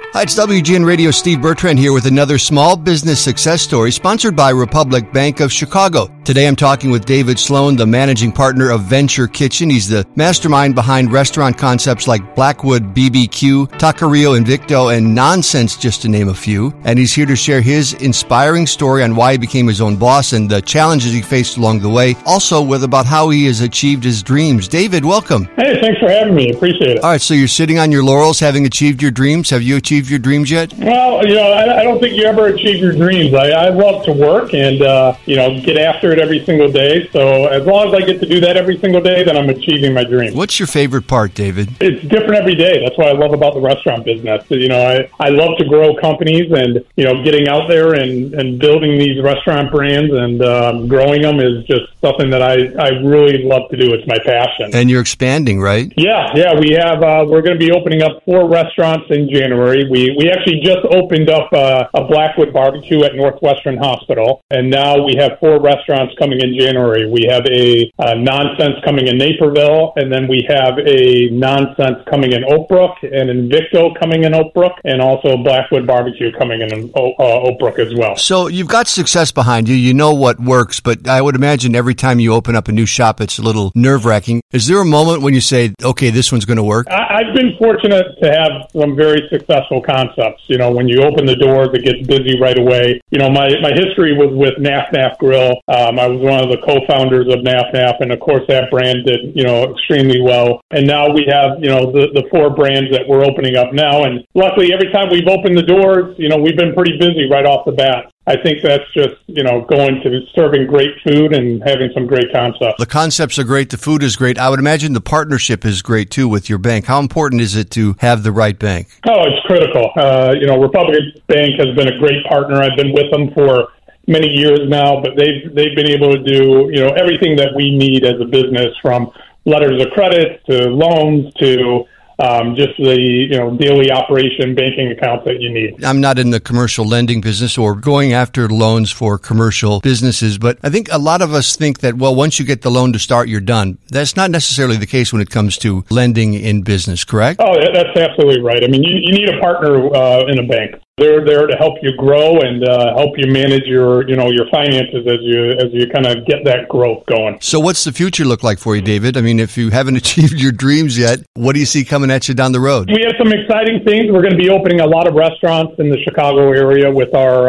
Hi, it's WGN Radio. Steve Bertrand here with another small business success story sponsored by Republic Bank of Chicago. Today I'm talking with David Sloan, the managing partner of Venture Kitchen. He's the mastermind behind restaurant concepts like Blackwood BBQ, Taqueria Invicto, and Nonsense, just to name a few. And he's here to share his inspiring story on why he became his own boss and the challenges he faced along the way. Also with about how he has achieved his dreams. David, welcome. Hey, thanks for having me. Appreciate it. All right, so you're sitting on your laurels having achieved your dreams. Have you achieved your dreams yet? Well, I don't think you ever achieve your dreams. I love to work and, get after it every single day. So as long as I get to do that every single day, then I'm achieving my dreams. What's your favorite part, David? It's different every day. That's what I love about the restaurant business. I love to grow companies and, getting out there and building these restaurant brands and growing them is just something that I really love to do. It's my passion. And you're expanding, right? Yeah. We have, we're going to be opening up 4 restaurants in January. We actually just opened up a Blackwood barbecue at Northwestern Hospital, and now we have 4 restaurants coming in January. We have a Nonsense coming in Naperville, and then we have a Nonsense coming in Oak Brook, and Invicto coming in Oak Brook, and also Blackwood barbecue coming in Oak Brook as well. So you've got success behind you. You know what works, but I would imagine every time you open up a new shop, it's a little nerve-wracking. Is there a moment when you say, okay, this one's going to work? I've been fortunate to have some very successful concepts. When you open the doors, it gets busy right away. My history was with Naf Naf Grill. I was one of the co-founders of Naf Naf, and of course that brand did, extremely well. And now we have, the 4 brands that we're opening up now. And luckily, every time we've opened the doors, we've been pretty busy right off the bat. I think that's just, going to serving great food and having some great concepts. The concepts are great. The food is great. I would imagine the partnership is great, too, with your bank. How important is it to have the right bank? Oh, it's critical. Republic Bank has been a great partner. I've been with them for many years now, but they've been able to do, everything that we need as a business, from letters of credit to loans to just the daily operation banking accounts that you need. I'm not in the commercial lending business or going after loans for commercial businesses, but I think a lot of us think that, once you get the loan to start, you're done. That's not necessarily the case when it comes to lending in business, correct? Oh, that's absolutely right. I mean, you need a partner in a bank. They're there to help you grow and help you manage your finances as you kind of get that growth going. So what's the future look like for you, David? I mean, if you haven't achieved your dreams yet, what do you see coming at you down the road? We have some exciting things. We're going to be opening a lot of restaurants in the Chicago area with our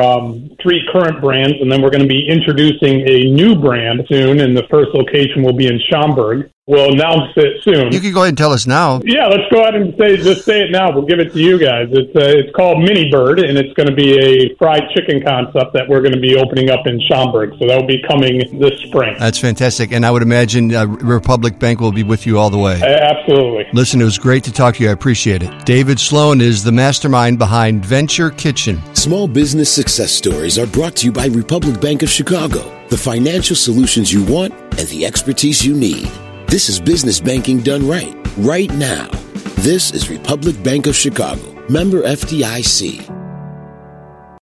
3 current brands, and then we're going to be introducing a new brand soon, and the first location will be in Schaumburg. We'll announce it soon. You can go ahead and tell us now. Yeah, let's go ahead and say it now. We'll give it to you guys. It's called Mini Bird, and it's going to be a fried chicken concept that we're going to be opening up in Schaumburg. So that will be coming this spring. That's fantastic. And I would imagine Republic Bank will be with you all the way. Absolutely. Listen, it was great to talk to you. I appreciate it. David Sloan is the mastermind behind Venture Kitchen. Small business success stories are brought to you by Republic Bank of Chicago. The financial solutions you want and the expertise you need. This is business banking done right now. This is Republic Bank of Chicago, member FDIC.